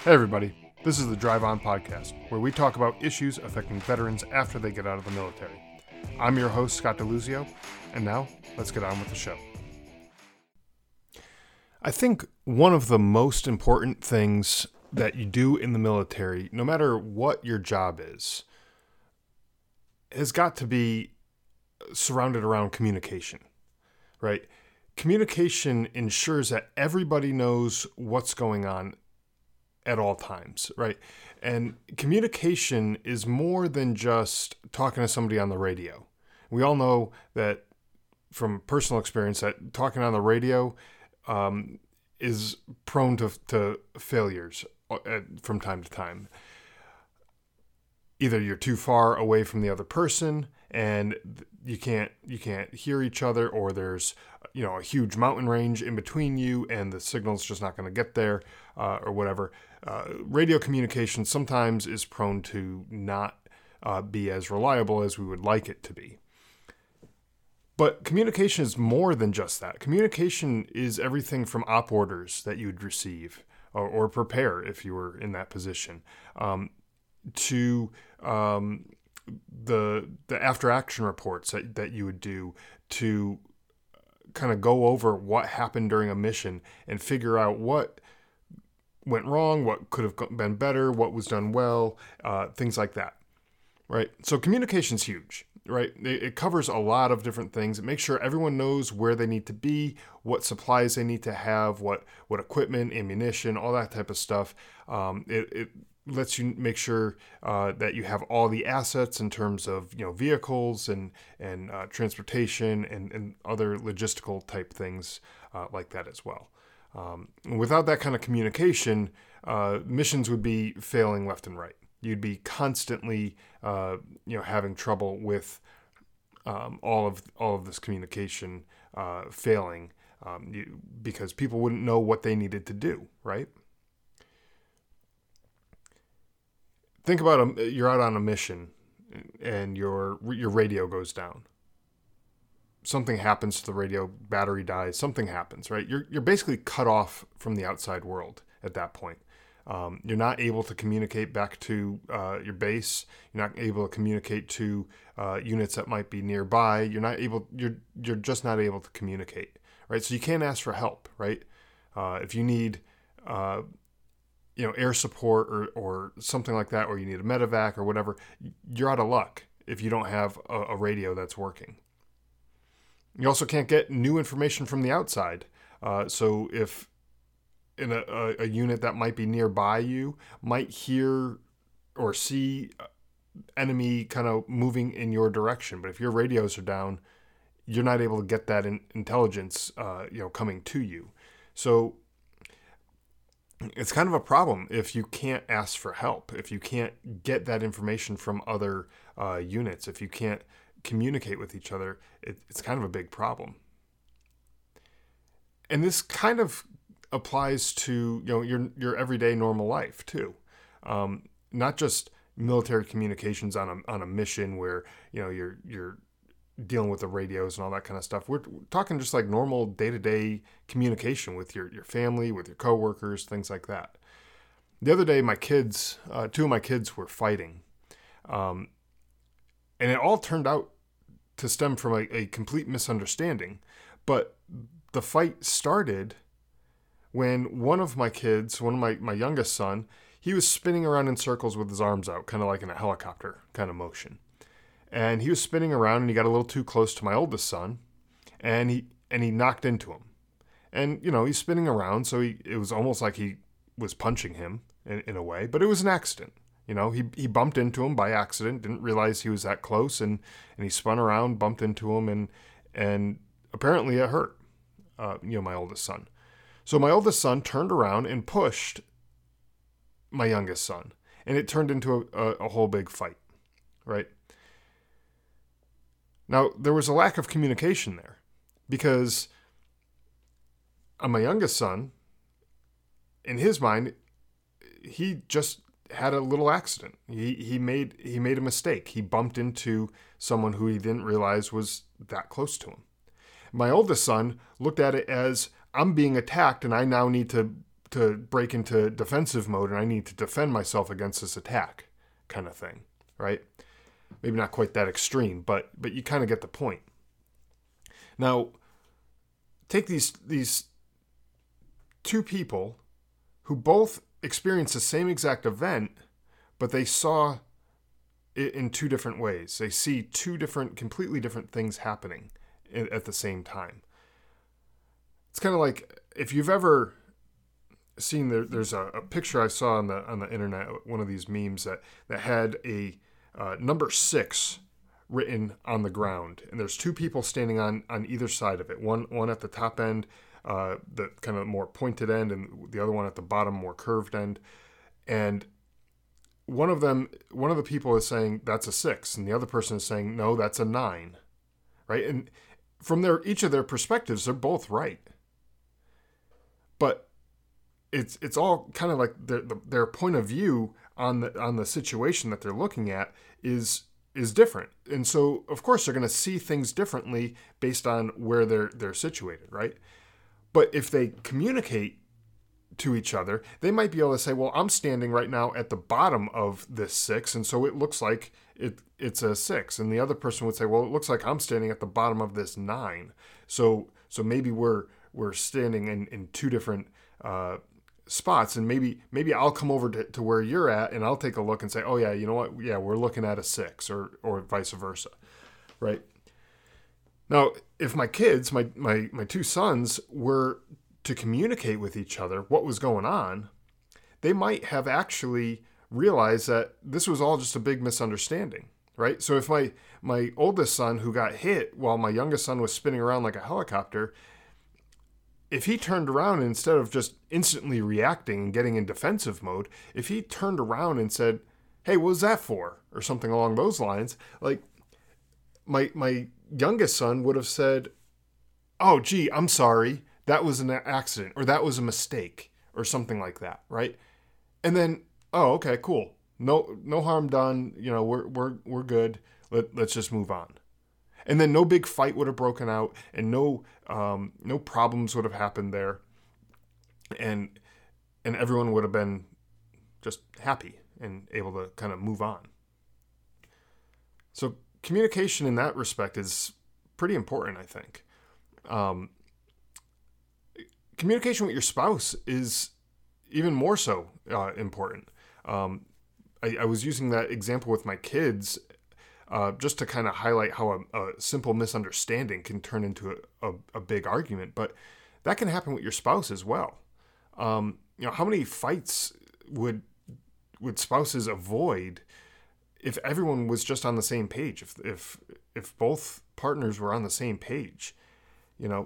Hey everybody, this is the Drive On Podcast, where we talk about issues affecting veterans after they get out of the military. I'm your host, Scott DeLuzio, and now let's get on with the show. I think one of the most important things that you do in the military, no matter what your job is, has got to be surrounded around communication, right? Communication ensures that everybody knows what's going on at all times, right? And communication is more than just talking to somebody on the radio. We all know that from personal experience that talking on the radio is prone to failures from time to time. Either you're too far away from the other person and you can't hear each other, or there's a huge mountain range in between you and the signal's just not going to get there, or whatever. Radio communication sometimes is prone to not be as reliable as we would like it to be. But communication is more than just that. Communication is everything from op orders that you'd receive or prepare if you were in that position, to the after action reports that you would do to kind of go over what happened during a mission and figure out what went wrong, what could have been better, what was done well, things like that, right? So communication's huge, right? It covers a lot of different things. It makes sure everyone knows where they need to be, what supplies they need to have, what equipment, ammunition, all that type of stuff. It lets you make sure that you have all the assets in terms of vehicles and transportation and other logistical type things like that as well. Without that kind of communication, missions would be failing left and right. You'd be constantly, having trouble with all of this communication failing because people wouldn't know what they needed to do, right? Think about you're out on a mission and your radio goes down. Something happens to the radio, battery dies, something happens, right? You're basically cut off from the outside world at that point. You're not able to communicate back to your base. You're not able to communicate to units that might be nearby. You're just not able to communicate, right? So you can't ask for help, right? If you need air support or something like that, or you need a medevac or whatever, you're out of luck if you don't have a radio that's working. You also can't get new information from the outside. So if in a unit that might be nearby you might hear or see enemy kind of moving in your direction, but if your radios are down, you're not able to get that intelligence coming to you. So it's kind of a problem if you can't ask for help, if you can't get that information from other units, if you can't communicate with each other. It's kind of a big problem. And this kind of applies to your everyday normal life too, not just military communications on a mission where you're dealing with the radios and all that kind of stuff. We're talking just like normal day-to-day communication with your family, with your coworkers, things like that. The other day, my kids, two of my kids were fighting, and it all turned out to stem from a complete misunderstanding. But the fight started when one of my kids, my youngest son, he was spinning around in circles with his arms out, kind of like in a helicopter kind of motion. And he was spinning around and he got a little too close to my oldest son, and he knocked into him. And, he's spinning around, so it was almost like he was punching him in a way, but it was an accident. He bumped into him by accident, didn't realize he was that close, and he spun around, bumped into him, and apparently it hurt, my oldest son. So my oldest son turned around and pushed my youngest son, and it turned into a whole big fight, right? Now, there was a lack of communication there because my youngest son, in his mind, he just had a little accident. He made a mistake. He bumped into someone who he didn't realize was that close to him. My oldest son looked at it as, I'm being attacked and I now need to to break into defensive mode and I need to defend myself against this attack, kind of thing, right? Maybe not quite that extreme, but you kind of get the point. Now, take these two people who both experienced the same exact event, but they saw it in two different ways. They see two completely different things happening at the same time. It's kind of like if you've ever seen there's a picture I saw on the internet, one of these memes that had a number 6 written on the ground, and there's two people standing on either side of it. One at the top end, the kind of more pointed end, and the other one at the bottom, more curved end. And one of the people is saying that's a 6, and the other person is saying no, that's a 9, right? And from each of their perspectives, they're both right. But it's all kind of like their point of view on the situation that they're looking at is different, and so of course they're going to see things differently based on where they're situated, right? But if they communicate to each other, they might be able to say, well, I'm standing right now at the bottom of this 6, and so it looks like it's a 6. And the other person would say, well, it looks like I'm standing at the bottom of this 9. So maybe we're standing in two different spots, and maybe I'll come over to where you're at, and I'll take a look and say, oh yeah, you know what? Yeah, we're looking at a 6, or vice versa, right? Now, if my kids, my two sons, were to communicate with each other what was going on, they might have actually realized that this was all just a big misunderstanding, right? So if my oldest son, who got hit while my youngest son was spinning around like a helicopter, if he turned around and instead of just instantly reacting and getting in defensive mode, if he turned around and said, hey, what was that for? Or something along those lines, like my youngest son would have said, oh, gee, I'm sorry. That was an accident, or that was a mistake, or something like that, right? And then, oh, okay, cool. No harm done. You know, we're good. Let's just move on. And then no big fight would have broken out, and no problems would have happened there, and everyone would have been just happy and able to kind of move on. So communication in that respect is pretty important, I think. Communication with your spouse is even more so important. I was using that example with my kids just to kind of highlight how a simple misunderstanding can turn into a big argument, but that can happen with your spouse as well. You know, how many fights would spouses avoid if everyone was just on the same page? If both partners were on the same page, you know.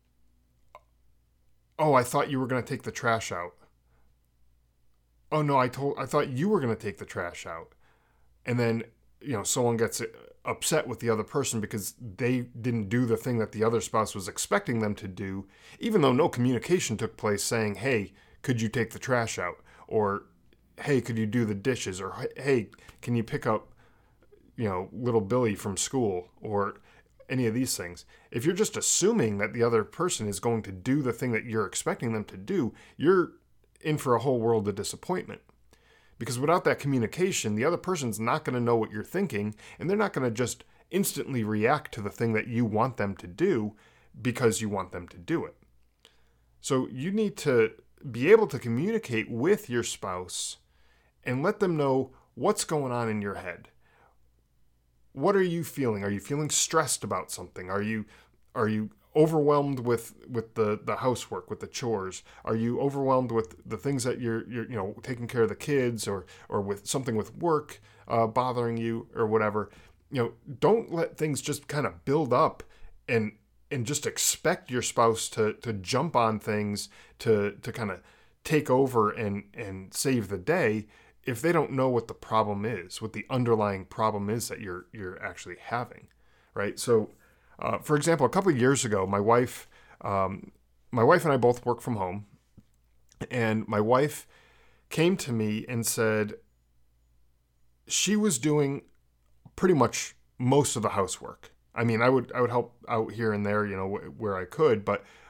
Oh, I thought you were going to take the trash out. Oh no, I thought you were going to take the trash out. And then, you know, someone gets upset with the other person because they didn't do the thing that the other spouse was expecting them to do, even though no communication took place saying, hey, could you take the trash out? Or, hey, could you do the dishes? Or, hey, can you pick up, you know, little Billy from school? Or any of these things. If you're just assuming that the other person is going to do the thing that you're expecting them to do, you're in for a whole world of disappointment. Because without that communication, the other person's not going to know what you're thinking, and they're not going to just instantly react to the thing that you want them to do because you want them to do it. So you need to be able to communicate with your spouse and let them know what's going on in your head. What are you feeling? Are you feeling stressed about something? Are you overwhelmed with the housework, with the chores? Are you overwhelmed with the things that you're you know, taking care of the kids, or with something with work bothering you, or whatever? You know, don't let things just kind of build up and just expect your spouse to jump on things to kind of take over and save the day, if they don't know what the problem is, what the underlying problem is that you're actually having, right? So, for example, a couple of years ago, my wife and I both work from home, and my wife came to me and said she was doing pretty much most of the housework. I mean, I would help out here and there, you know, where I could, but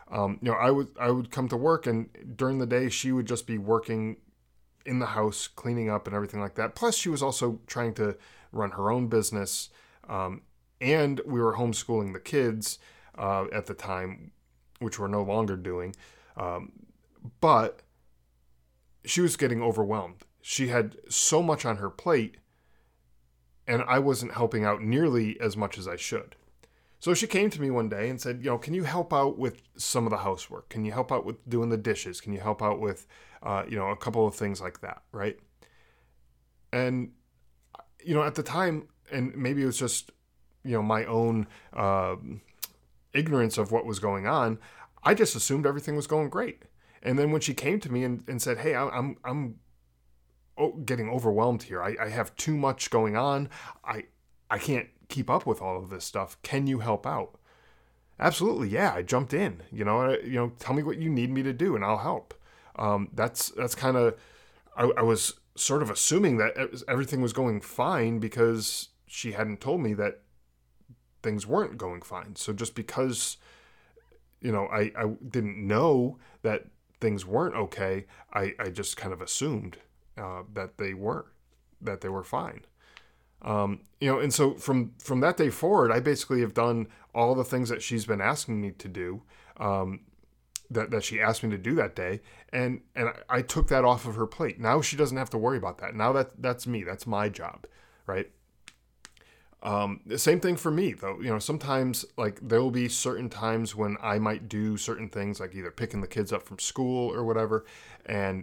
I would come to work, and during the day she would just be working in the house, cleaning up and everything like that. Plus, she was also trying to run her own business, and we were homeschooling the kids at the time, which we're no longer doing. But she was getting overwhelmed. She had so much on her plate, and I wasn't helping out nearly as much as I should. So she came to me one day and said, can you help out with some of the housework? Can you help out with doing the dishes? Can you help out with, a couple of things like that, right? And, at the time, and maybe it was just, my own ignorance of what was going on, I just assumed everything was going great. And then when she came to me and said, hey, I'm getting overwhelmed here. I have too much going on. I can't keep up with all of this stuff. Can you help out? Absolutely. Yeah. I jumped in, tell me what you need me to do and I'll help. That's kind of, I was sort of assuming that everything was going fine because she hadn't told me that things weren't going fine. So just because, I didn't know that things weren't okay, I just kind of assumed that they were fine. And so from that day forward, I basically have done all the things that she's been asking me to do, that she asked me to do that day. And I took that off of her plate. Now she doesn't have to worry about that. Now that's me, that's my job. Right. The same thing for me though. Sometimes like there will be certain times when I might do certain things like either picking the kids up from school or whatever. And,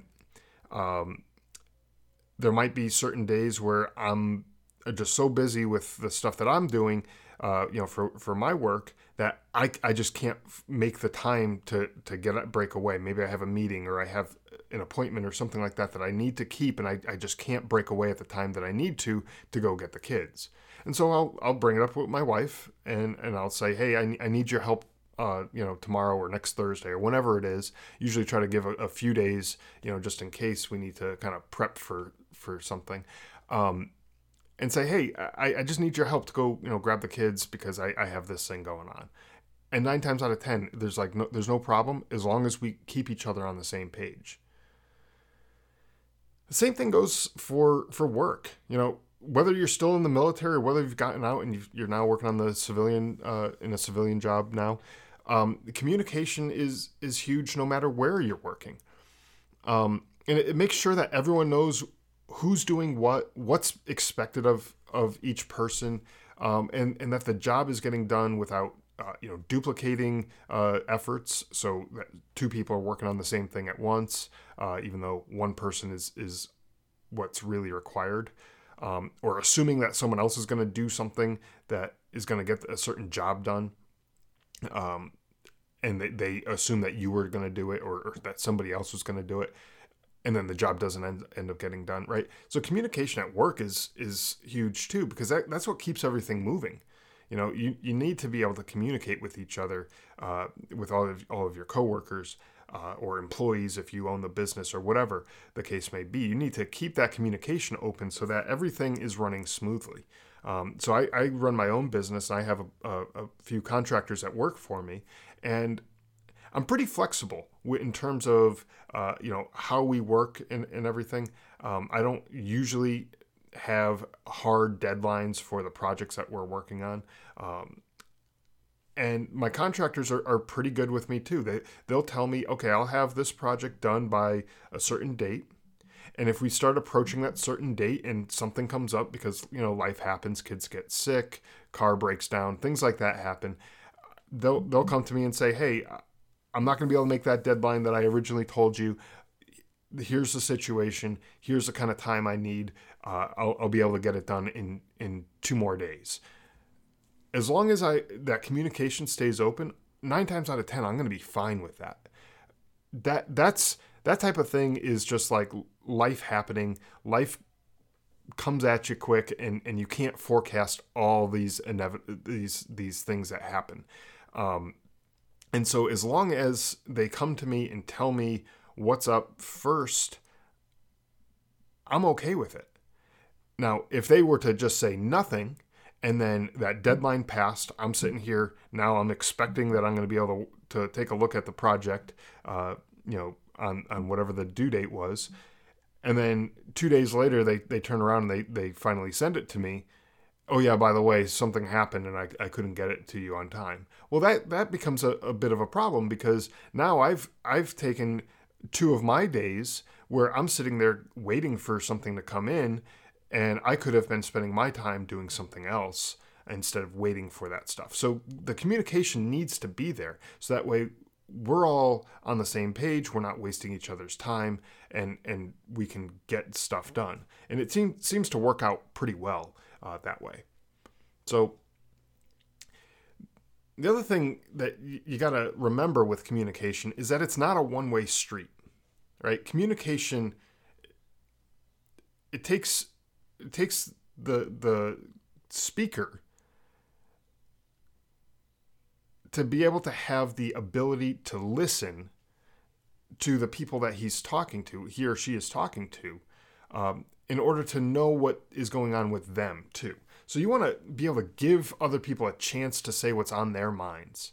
there might be certain days where I'm just so busy with the stuff that I'm doing, for my work that I just can't make the time to break away. Maybe I have a meeting or I have an appointment or something like that I need to keep, and I just can't break away at the time that I need to go get the kids. And so I'll bring it up with my wife and I'll say, hey, I need your help, tomorrow or next Thursday or whenever it is. Usually try to give a few days, just in case we need to kind of prep for something. And say, hey, I just need your help to go, grab the kids because I have this thing going on. And 9 times out of 10, there's no problem as long as we keep each other on the same page. The same thing goes for work. Whether you're still in the military or whether you've gotten out and you're now working on the civilian, in a civilian job now, communication is huge no matter where you're working. And it makes sure that everyone knows who's doing what's expected of each person, and that the job is getting done without duplicating efforts, so that 2 people are working on the same thing at once, even though one person is what's really required, or assuming that someone else is going to do something that is going to get a certain job done, and they assume that you were going to do it or that somebody else was going to do it. And then the job doesn't end up getting done, right? So communication at work is huge too, because that's what keeps everything moving. You need to be able to communicate with each other, with all of your coworkers, or employees if you own the business or whatever the case may be. You need to keep that communication open so that everything is running smoothly. So I run my own business and I have a few contractors that work for me, and I'm pretty flexible in terms of, how we work and everything. I don't usually have hard deadlines for the projects that we're working on. And my contractors are pretty good with me too. They'll tell me, okay, I'll have this project done by a certain date. And if we start approaching that certain date and something comes up because, life happens, kids get sick, car breaks down, things like that happen, they'll come to me and say, hey, I'm not going to be able to make that deadline that I originally told you. Here's the situation. Here's the kind of time I need. I'll be able to get it done in 2 more days. As long as that communication stays open, 9 times out of 10, I'm going to be fine with that. That type of thing is just like life happening. Life comes at you quick, and you can't forecast all these things that happen. And so as long as they come to me and tell me what's up first, I'm okay with it. Now, if they were to just say nothing and then that deadline passed, I'm sitting here, now I'm expecting that I'm going to be able to take a look at the project, on whatever the due date was. And then 2 days later, they turn around and they finally send it to me. Oh yeah, by the way, something happened and I couldn't get it to you on time. Well, that becomes a bit of a problem, because now I've taken 2 of my days where I'm sitting there waiting for something to come in, and I could have been spending my time doing something else instead of waiting for that stuff. So the communication needs to be there, so that way we're all on the same page. We're not wasting each other's time, and we can get stuff done. And it seems to work out pretty well that way. So the other thing that you got to remember with communication is that it's not a one-way street, right? Communication, it takes the speaker to be able to have the ability to listen to the people that he or she is talking to, in order to know what is going on with them too. So you want to be able to give other people a chance to say what's on their minds.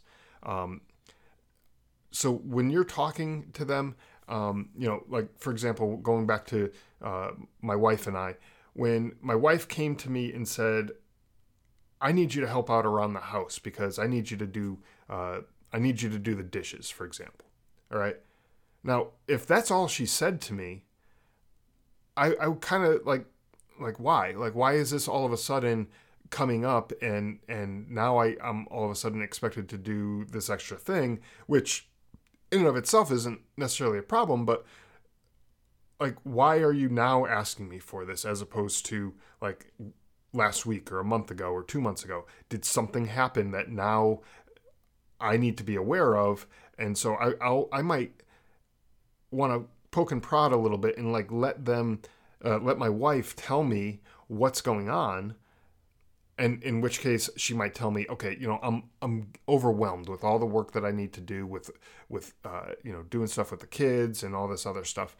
So when you're talking to them, like for example, going back to my wife and I, when my wife came to me and said, I need you to help out around the house because I need you to do the dishes, for example. All right. Now, if that's all she said to me, I kind of like why? Like, why is this all of a sudden coming up and now I'm all of a sudden expected to do this extra thing, which in and of itself isn't necessarily a problem, but like, why are you now asking me for this as opposed to like last week or a month ago or 2 months ago? Did something happen that now I need to be aware of? And so I might want to poke and prod a little bit and like let my wife tell me what's going on. And in which case she might tell me, okay, I'm overwhelmed with all the work that I need to do with doing stuff with the kids and all this other stuff.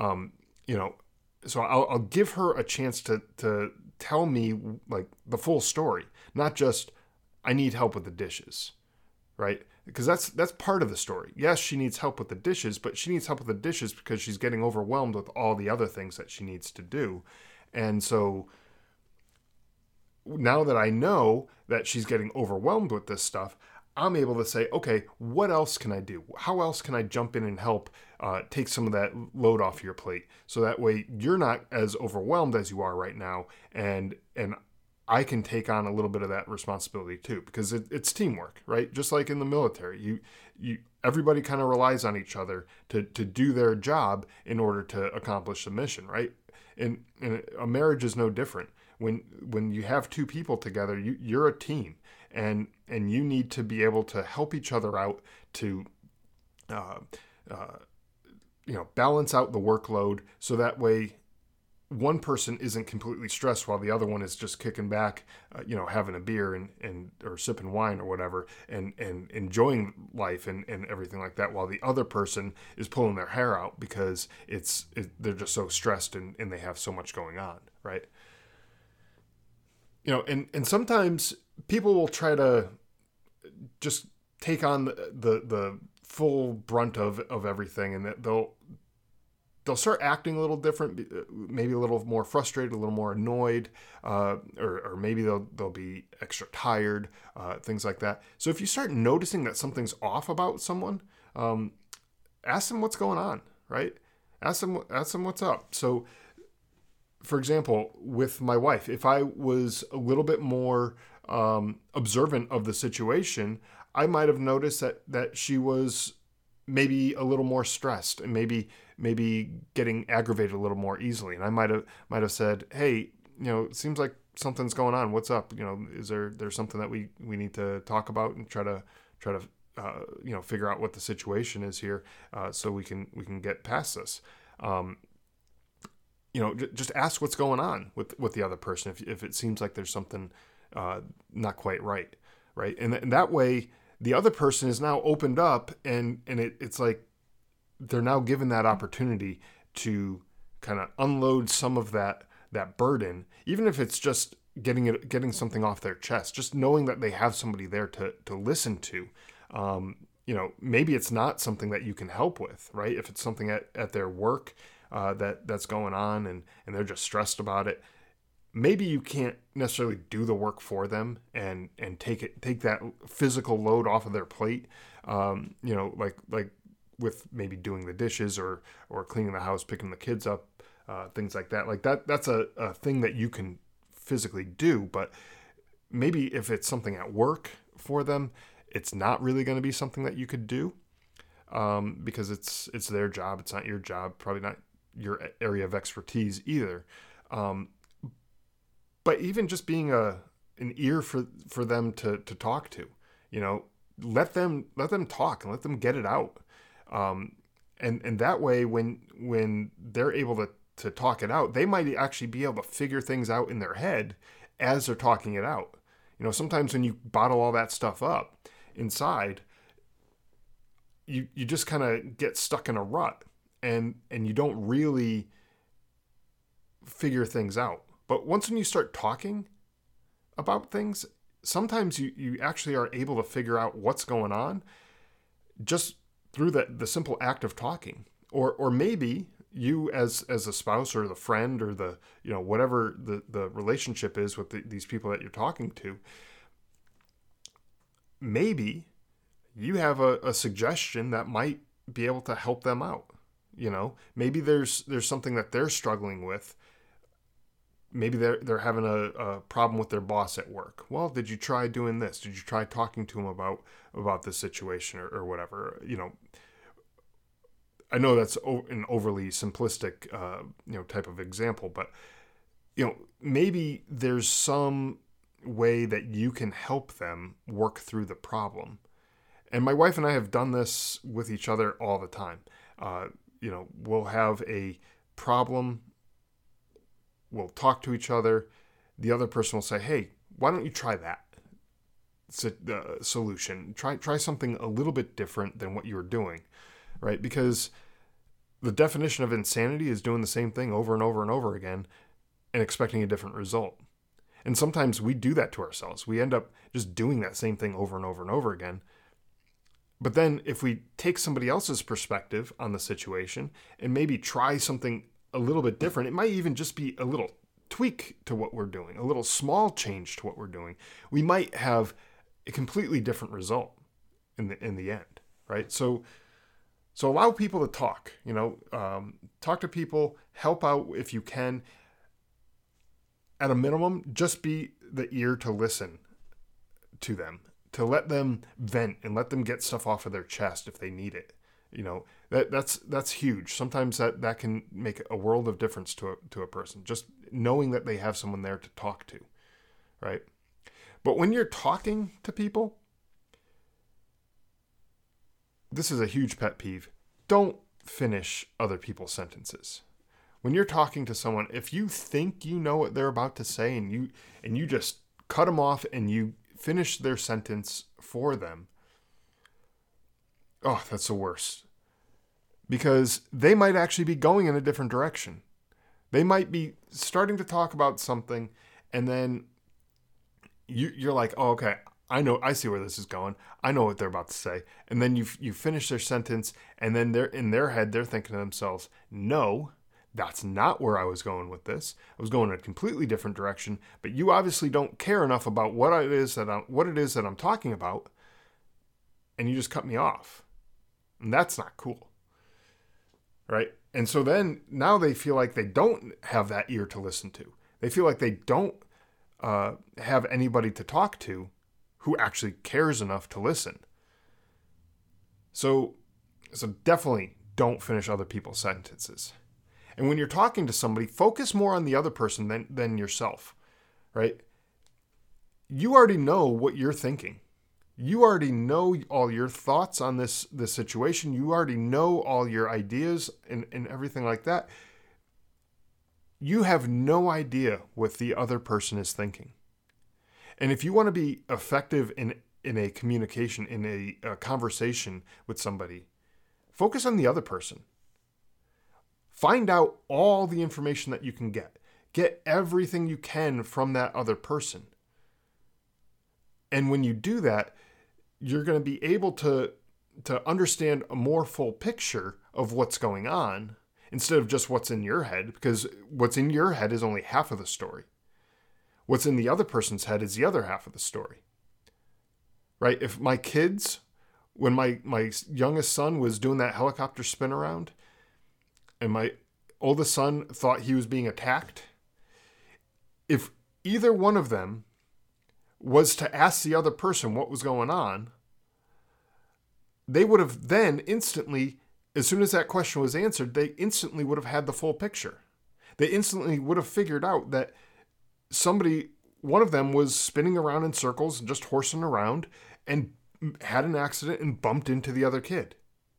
So I'll give her a chance to tell me like the full story, not just I need help with the dishes, right? Because that's part of the story. Yes, she needs help with the dishes, but she needs help with the dishes because she's getting overwhelmed with all the other things that she needs to do. And so now that I know that she's getting overwhelmed with this stuff, I'm able to say, okay, what else can I do? How else can I jump in and help take some of that load off your plate? So that way you're not as overwhelmed as you are right now, and I can take on a little bit of that responsibility too, because it's teamwork, right? Just like in the military, everybody kind of relies on each other to do their job in order to accomplish the mission, right? And a marriage is no different. When you have 2 people together, you're a team, and you need to be able to help each other out to balance out the workload, so that way one person isn't completely stressed while the other one is just kicking back, having a beer and or sipping wine or whatever, and enjoying life and everything like that, while the other person is pulling their hair out because they're just so stressed and they have so much going on, right? And sometimes people will try to just take on the full brunt of everything, and that they'll start acting a little different, maybe a little more frustrated, a little more annoyed, or maybe they'll be extra tired, things like that. So if you start noticing that something's off about someone, ask them what's going on, right? Ask them what's up. So, for example, with my wife, if I was a little bit more observant of the situation, I might have noticed that she was maybe a little more stressed and maybe getting aggravated a little more easily. And I might have said, hey, it seems like something's going on. What's up? Is there's something that we need to talk about and try to figure out what the situation is here, so we can get past this. Just ask what's going on with the other person if it seems like there's something not quite right? And that way the other person is now opened up, and it's like they're now given that opportunity to kind of unload some of that burden, even if it's just getting something off their chest. Just knowing that they have somebody there to listen to maybe it's not something that you can help with, right? If it's something at their work that's going on and they're just stressed about it, maybe you can't necessarily do the work for them and take that physical load off of their plate. Like with maybe doing the dishes or cleaning the house, picking the kids up, things like that. Like that's a thing that you can physically do, but maybe if it's something at work for them, it's not really going to be something that you could do, because it's their job. It's not your job, probably not your area of expertise either. But even just being an ear for them to talk to, let them talk and let them get it out. And that way, when they're able to talk it out, they might actually be able to figure things out in their head as they're talking it out. Sometimes when you bottle all that stuff up inside, you just kind of get stuck in a rut and you don't really figure things out. But once when you start talking about things, sometimes you actually are able to figure out what's going on just through the simple act of talking. Or maybe you as a spouse or the friend or the whatever the relationship is with these people that you're talking to, maybe you have a suggestion that might be able to help them out. Maybe there's something that they're struggling with. Maybe they're having a problem with their boss at work. Well, did you try doing this? Did you try talking to them about this situation or whatever? I know that's an overly simplistic, type of example, but maybe there's some way that you can help them work through the problem. And my wife and I have done this with each other all the time. We'll have a problem. We'll talk to each other. The other person will say, "Hey, why don't you try that? It's a solution. Try something a little bit different than what you were doing," right? Because the definition of insanity is doing the same thing over and over and over again and expecting a different result. And sometimes we do that to ourselves. We end up just doing that same thing over and over and over again. But then if we take somebody else's perspective on the situation and maybe try something a little bit different, it might even just be a little tweak to what we're doing, a little small change to what we're doing, we might have a completely different result in the end, right? So allow people to talk, talk to people, help out if you can. At a minimum, just be the ear to listen to them, to let them vent and let them get stuff off of their chest if they need it. That's huge. Sometimes that can make a world of difference to a person, just knowing that they have someone there to talk to, right? But when you're talking to people, this is a huge pet peeve. Don't finish other people's sentences. When you're talking to someone, if you think you know what they're about to say and you just cut them off and you finish their sentence for them, oh, that's the worst. Because they might actually be going in a different direction. They might be starting to talk about something and then you're like, oh, okay, I see where this is going. I know what they're about to say. And then you finish their sentence and then they're in their head, they're thinking to themselves, no, that's not where I was going with this. I was going in a completely different direction, but you obviously don't care enough about what it is that I'm talking about, and you just cut me off. And that's not cool. Right? And so then now they feel like they don't have that ear to listen to. They feel like they don't have anybody to talk to who actually cares enough to listen. So definitely don't finish other people's sentences. And when you're talking to somebody, focus more on the other person than yourself, right? You already know what you're thinking. You already know all your thoughts on this situation. You already know all your ideas and everything like that. You have no idea what the other person is thinking. And if you want to be effective in a communication, in a conversation with somebody, focus on the other person. Find out all the information that you can get. Get everything you can from that other person. And when you do that, you're going to be able to to understand a more full picture of what's going on instead of just what's in your head, because what's in your head is only half of the story. What's in the other person's head is the other half of the story. Right? If my kids, when my youngest son was doing that helicopter spin around and my oldest son thought he was being attacked, if either one of them was to ask the other person what was going on, they would have then instantly, as soon as that question was answered, they instantly would have had the full picture. They instantly would have figured out that one of them was spinning around in circles and just horsing around and had an accident and bumped into the other kid.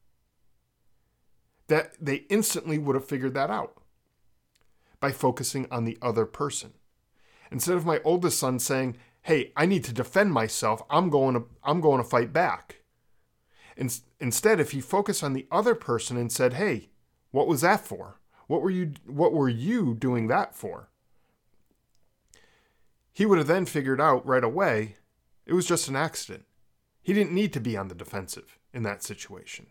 That they instantly would have figured that out by focusing on the other person. Instead of my oldest son saying, "Hey, I need to defend myself. I'm going to fight back." Instead, if he focused on the other person and said, "Hey, what was that for? What were you doing that for?" He would have then figured out right away it was just an accident. He didn't need to be on the defensive in that situation.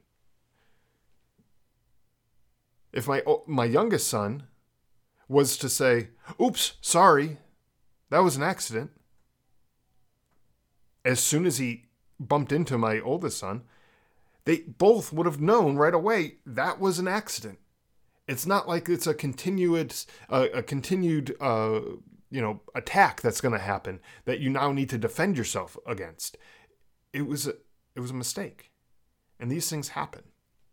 If my youngest son was to say, "Oops, sorry, that was an accident," as soon as he bumped into my oldest son, they both would have known right away that was an accident. It's not like it's a continued attack that's going to happen that you now need to defend yourself against. It was a mistake, and these things happen.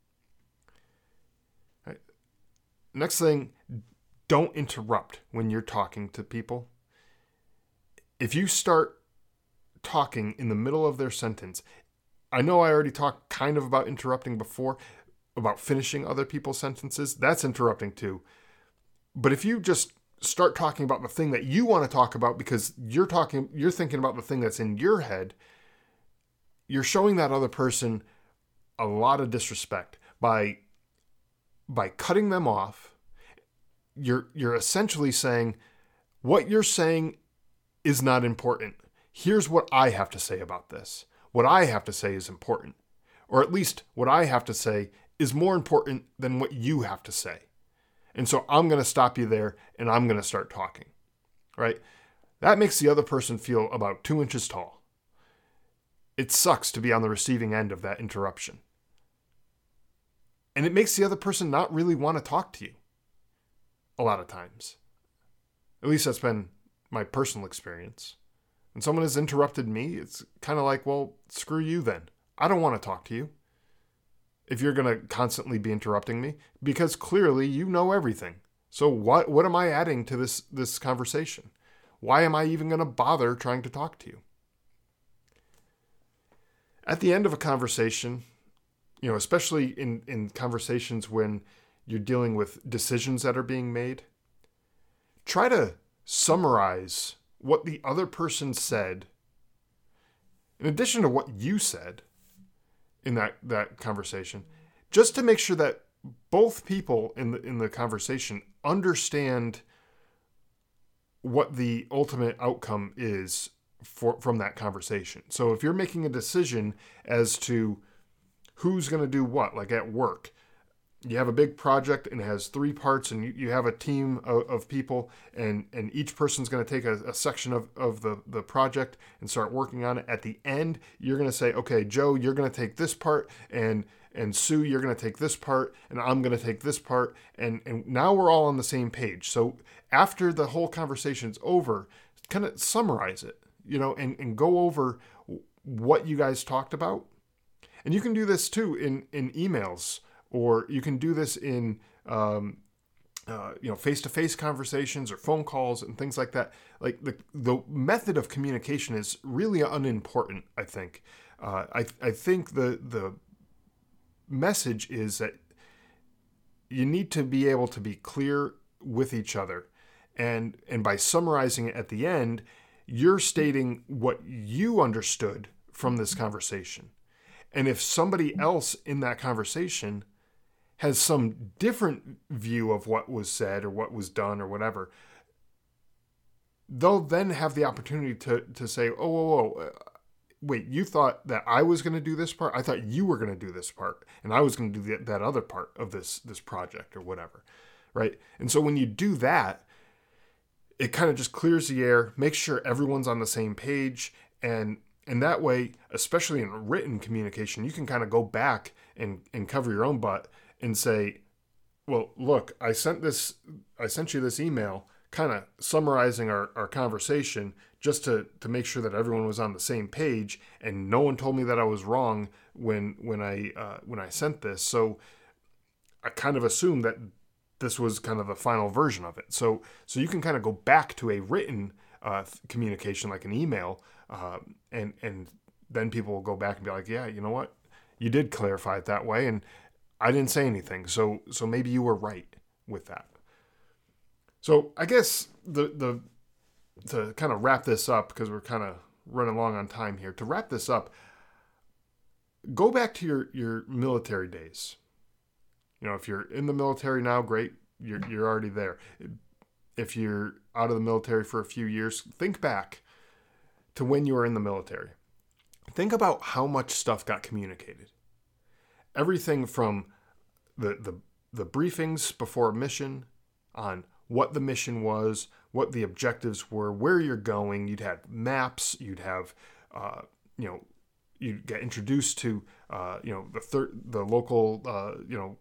Right. Next thing, don't interrupt when you're talking to people. If you start talking in the middle of their sentence, I know I already talked kind of about interrupting before, about finishing other people's sentences. That's interrupting too. But if you just start talking about the thing that you want to talk about because you're thinking about the thing that's in your head, you're showing that other person a lot of disrespect by cutting them off. You're essentially saying, what you're saying is not important. Here's what I have to say about this. What I have to say is important. Or at least what I have to say is more important than what you have to say. And so I'm going to stop you there and I'm going to start talking. Right? That makes the other person feel about 2 inches tall. It sucks to be on the receiving end of that interruption. And it makes the other person not really want to talk to you. A lot of times. At least that's been my personal experience. When someone has interrupted me, it's kind of like, well, screw you then. I don't want to talk to you if you're going to constantly be interrupting me, because clearly you know everything. So what am I adding to this conversation? Why am I even going to bother trying to talk to you? At the end of a conversation, especially in conversations when you're dealing with decisions that are being made, try to summarize what the other person said, in addition to what you said in that conversation, just to make sure that both people in the conversation understand what the ultimate outcome is from that conversation. So if you're making a decision as to who's going to do what, like at work, you have a big project and it has 3 parts and you have a team of people and each person's going to take a section of the project and start working on it. At the end, you're going to say, okay, Joe, you're going to take this part and Sue, you're going to take this part and I'm going to take this part. And now we're all on the same page. So after the whole conversation's over, kind of summarize it, and go over what you guys talked about. And you can do this too in emails, or you can do this in, face-to-face conversations or phone calls and things like that. Like the method of communication is really unimportant, I think. I think the message is that you need to be able to be clear with each other. And by summarizing it at the end, you're stating what you understood from this conversation. And if somebody else in that conversation has some different view of what was said or what was done or whatever, they'll then have the opportunity to say, whoa, wait, you thought that I was going to do this part? I thought you were going to do this part, and I was going to do that other part of this project or whatever, right? And so when you do that, it kind of just clears the air, makes sure everyone's on the same page, and that way, especially in written communication, you can kind of go back and cover your own butt and say, well, look, I sent you this email kind of summarizing our conversation just to make sure that everyone was on the same page, and no one told me that I was wrong when I sent this. So I kind of assumed that this was kind of the final version of it. So you can kind of go back to a written communication like an email, and then people will go back and be like, yeah, you know what? You did clarify it that way, and I didn't say anything. So maybe you were right with that. So I guess to kind of wrap this up, because we're kind of running long on time here, to wrap this up, go back to your military days. You know, if you're in the military now, great, you're already there. If you're out of the military for a few years, think back to when you were in the military. Think about how much stuff got communicated. Everything from the briefings before a mission on what the mission was, what the objectives were, where you're going. You'd have maps. You'd have, you'd get introduced to, the local,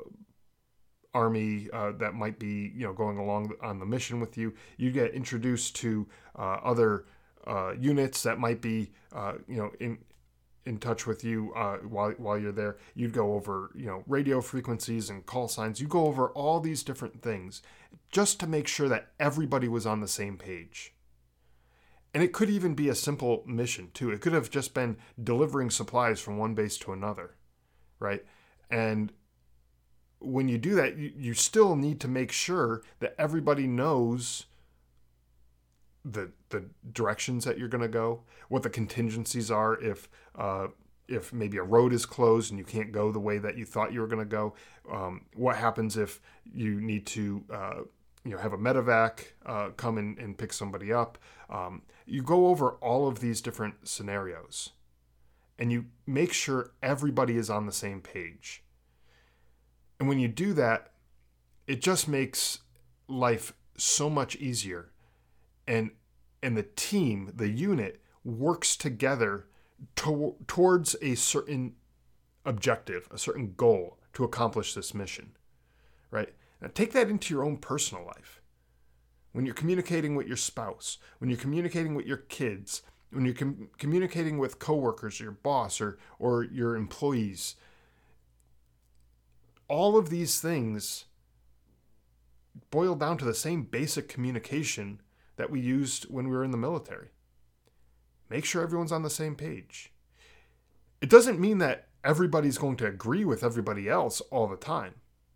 army that might be, going along on the mission with you. You get introduced to other units that might be, in touch with you while you're there. You'd go over, radio frequencies and call signs. You go over all these different things just to make sure that everybody was on the same page. And it could even be a simple mission too. It could have just been delivering supplies from one base to another, right? And when you do that, you still need to make sure that everybody knows the directions that you're going to go, what the contingencies are if maybe a road is closed and you can't go the way that you thought you were going to go, what happens if you need to have a medevac come and pick somebody up. You go over all of these different scenarios and you make sure everybody is on the same page. And when you do that, it just makes life so much easier. And the team, the unit, works together towards a certain objective, a certain goal to accomplish this mission, right? Now take that into your own personal life. When you're communicating with your spouse, when you're communicating with your kids, when you're communicating with coworkers, your boss, or your employees, all of these things boil down to the same basic communication that we used when we were in the military. Make sure everyone's on the same page. It doesn't mean that everybody's going to agree with everybody else all the time.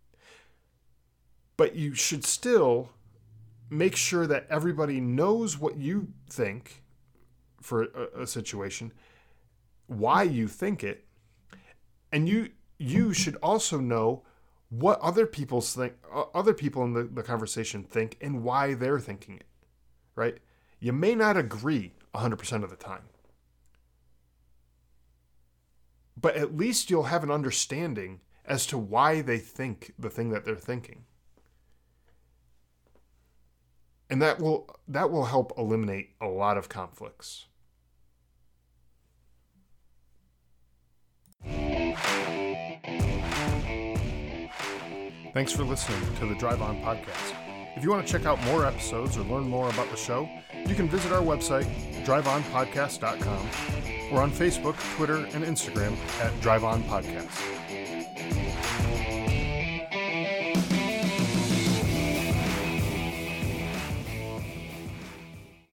But you should still make sure that everybody knows what you think for a situation, why you think it, and you should also know what other people in the conversation think and why they're thinking it, right? You may not agree 100% of the time, but at least you'll have an understanding as to why they think the thing that they're thinking. And that will help eliminate a lot of conflicts. Thanks for listening to the Drive On Podcast. If you want to check out more episodes or learn more about the show, you can visit our website, driveonpodcast.com, or on Facebook, Twitter, and Instagram at Drive On Podcast.